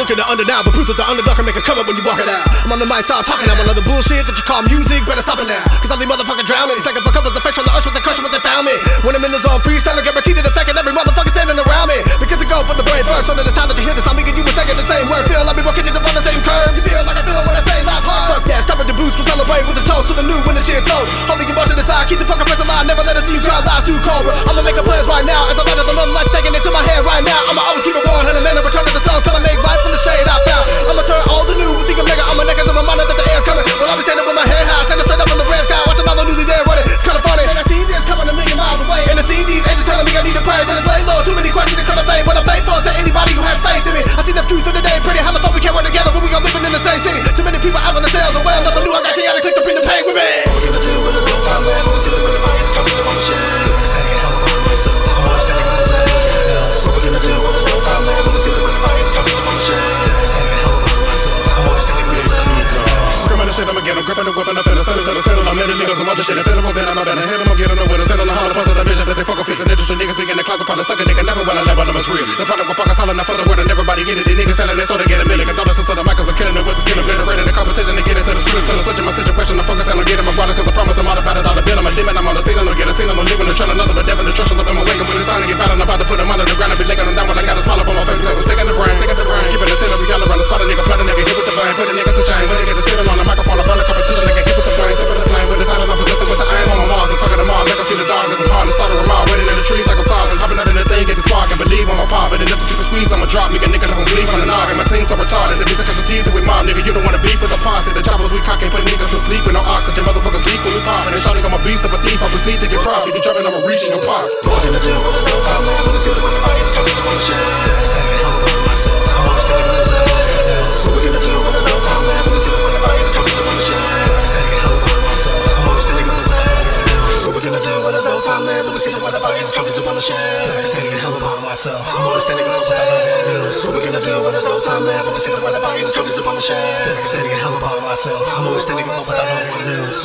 looking to under now, but proof that the underdog can make a come up when you walk it out. I'm on the mic, stop talking. I'm on other bullshit that you call music. Better stop it now, cause I'll leave motherfucking drowning. Second for covers the face from the earth with the crush when they found me. When I'm in the zone, freestyle, guaranteed to affect every motherfucker standing around me. Because it go for the brain first, so that it's time that you hear this. I'm making you were saying the same word. Feel like we walking up on the same curve. You feel like I feel when I say laugh hard. Fuck that, stop at the boots, we'll celebrate with a toast to the new when the shit's old. Hold the emotion aside, keep the fucking face alive. Never let us see you crowd lives too cold, bro. I'ma make a players right now. As I light up the northern lights taking into my head right now. I'ma always keep it 100 men and return to the cells. Come and make life from the shade I found. I'ma turn old to new with the omega. I'm a nigga to reminder that the air's coming. Well, I'll be standing with my head high, standing straight up in the red sky, watching all the newly dead running. It's kinda funny. And I see this coming a million miles away. And I see these angels telling me I need to pray. And it's lay low, too many questions to come and fade. But I'm faithful to anybody who has faith in me. I see the truth of the day, pretty how the fuck we can't work together when we all living in the same city. Too many people out on the sales and well, nothing new. I got chaotic, click to bring the pain with me. What we gonna do when there's no time left? When we see the weather bodies coming up on the shed. I'm standing a hell of a myself. I'm always standing on the side. What we gonna do when there's no time left? When we see the weather bodies coming up on the shed. I'm standing a hell of a myself. I'm always standing on the side. Screaming the shit, I'ma get him, gripping the whip and I'm finna send it to the spittle. I'm letting niggas some other shit and feeling moving. I'm better hit them, I'm getting over the send on the hall. Plus of the bitches that they fucking fix and industry niggas be in the closet, probably sucking nigga never when I let one of them is real. The product will fuck us all enough for the word and everybody get it. These niggas selling it so they get a million. Condolences to the Michaels are killing it with the skill, obliterating the competition to get into the street. Till I'm switching my situation, I'm focusing on getting my product cause I promise I'm all about it, all the bill. I'm a demon, I'm on the scene, I'm gonna get a team, I'm living the trail, another but devil destruction up in my wake. And when it's time to get fat, I'm about to put them under the ground and be licking them down when I got a smile up on my face because I'm sick in the brain, sick in the brain. Keeping the tin up, we all around the spot, a nigga plot a nigga hit with the bang, put a nigga to shame. When they get the spitting on the microphone, I burn the competition, nigga hit with the flame, sipping the plane with the title, I'm possessing with the aim on my Mars. I'm talking to Mars, nigga see the dogs, it's hard to start a mile, waiting in the trees like I'm tossing, hopping out in the thing, get the spark and believe on my paw, but the nip that you can squeeze, I'ma drop, nigga don't bleed from the nog, and my team so retarded, the bitch I catch the teasing with mob, nigga, you don't wanna beef with the posse, the choppers we cocking, put niggas to sleep with no oxygen, motherfuckers sleep when we poppin', and shouting I'm a beast of a thief, I proceed to get profit, you dropping, I'ma reach in your pocket. What we gonna do when there's no time left? When we see the weather bodies coming up on the shed. I'm standing a hell of a myself. I'm always standing on the side. What we gonna do when there's no time left? When we see the weather bodies coming up on the shed. I'm standing a hell of a myself. I'm always standing on the side. What we gonna do when there's no time left? When we see the weather bodies coming up on the shed. I'm standing a hell of a myself. I'm always standing on the side. What we gonna do when there's no time left? When we see the weather bodies coming up on the shed. I'm standing a hell of a myself. I'm always standing on the side.